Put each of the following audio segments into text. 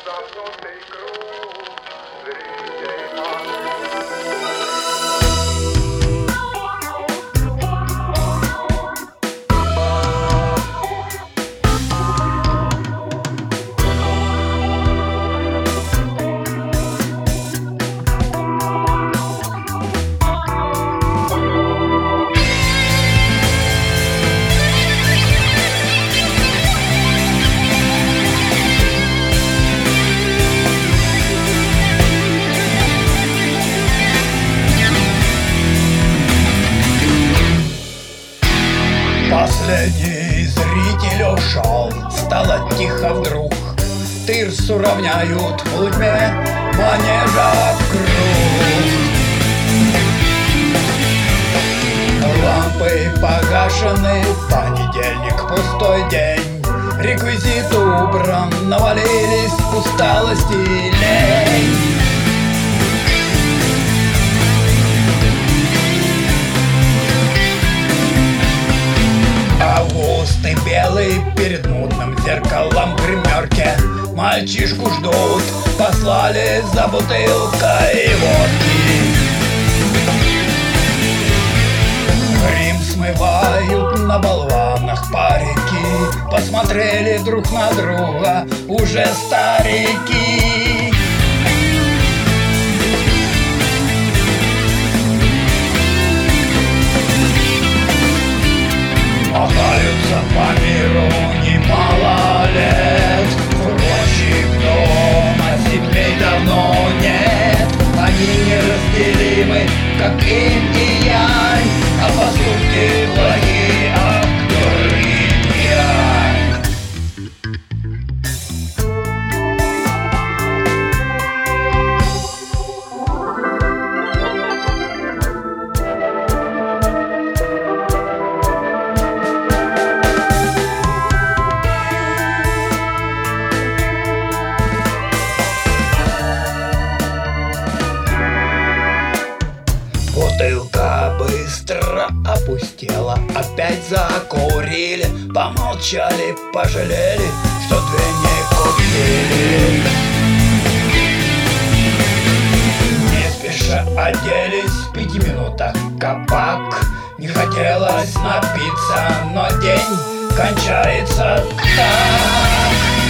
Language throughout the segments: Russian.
замкнутый круг зрителей. Последний зритель ушел, стало тихо вдруг. Тырс уравняют в полутьме манежа круг. Лампы погашены, понедельник, пустой день. Реквизит убран, навалились усталость и лень. Август и белый перед мутным зеркалом в гримерке. Мальчишку ждут, послали за бутылкой водки. Грим смывают на болванах парики. Посмотрели друг на друга уже старики. Мотаются по миру немало лет. Фургонщик дома, семей давно нет. Они неразделимы, как инь и янь, а поступки благие, а кто инь-янь. Бутылка быстро опустела, опять закурили. Помолчали, пожалели, что две не купили. Не спеша оделись, в 5 минутах кабак. Не хотелось напиться, но день кончается так.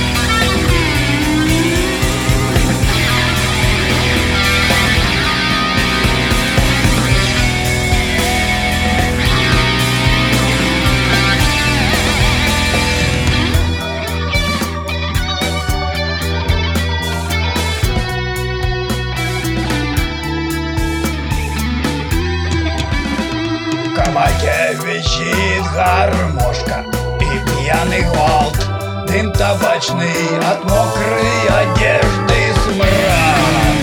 В кабаке висит гармошка и пьяный гвалт. Дым табачный от мокрой одежды смрад.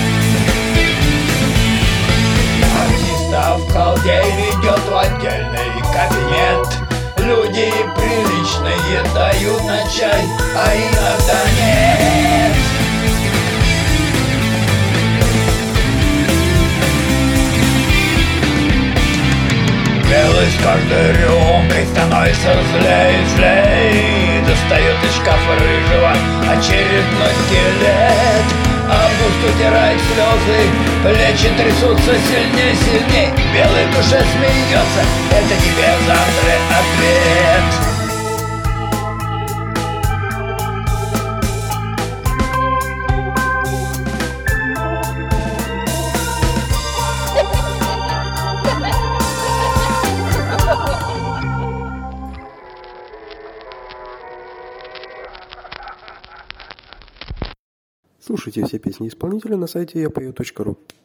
Артиста в колде ведет в отдельный кабинет. Люди приличные дают на чай, а иногда нет. Белый с каждой рюмкой становится злей и злей. Достает из шкафа рыжего очередной скелет. Август утирает слезы, плечи трясутся сильней, сильней. Белый в душе смеется, это тебе завтра ответ. Слушайте все песни исполнителя на сайте yapою.ru.